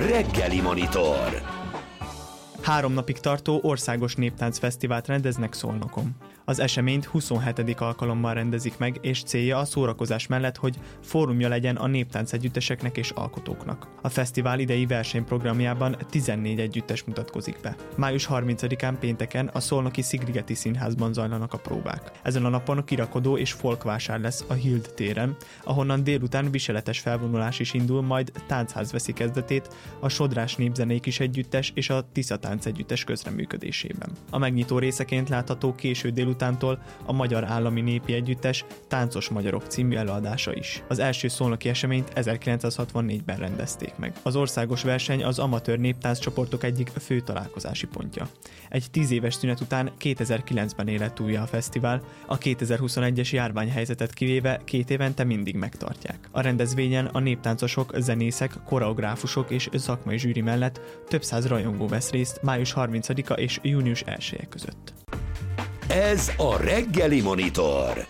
Reggeli Monitor. 3 napig tartó országos néptáncfesztivált rendeznek Szolnokon. Az eseményt 27. alkalommal rendezik meg, és célja a szórakozás mellett, hogy fórumja legyen a néptánc együtteseknek és alkotóknak. A fesztivál idei versenyprogramjában 14 együttes mutatkozik be. Május 30-án pénteken a szolnoki Szigligeti Színházban zajlanak a próbák. Ezen a napon kirakodó és folkvásár lesz a Hild téren, ahonnan délután viseletes felvonulás is indul, majd táncház veszi kezdetét a Sodrás Népzenék is együttes és a Tisza Tánc együttes közreműködésében. A megnyitó részeként látható késő délutántól a Magyar Állami Népi Együttes Táncos Magyarok című előadása is. Az első szolnoki eseményt 1964-ben rendezték meg. Az országos verseny az amatőr néptánccsoportok egyik fő találkozási pontja. Egy 10 éves szünet után 2009-ben élet újra a fesztivál, a 2021-es járványhelyzetet kivéve 2 évente mindig megtartják. A rendezvényen a néptáncosok, zenészek, koreográfusok és szakmai zsűri mellett több száz rajongó vesz részt május 30-a és június 1-e között. Ez a Reggeli Monitor.